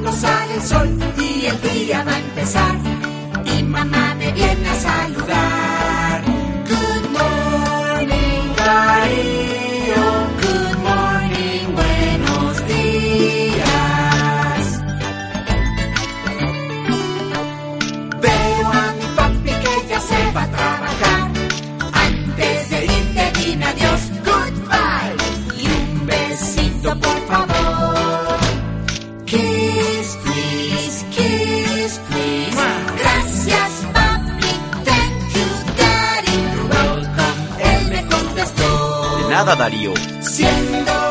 cuando sale el sol y el día va a empezar. Y mamá me viene a saludar. Good morning, Darío. Good morning, buenos días. Veo a mi papi que ya se va a trabajar. Antes de irte dime adiós, goodbye. Y un besito por favor. Kiss, please, kiss, please. Gracias, papi, thank you, daddy. You're welcome, él me contestó. De nada, Darío. Siendo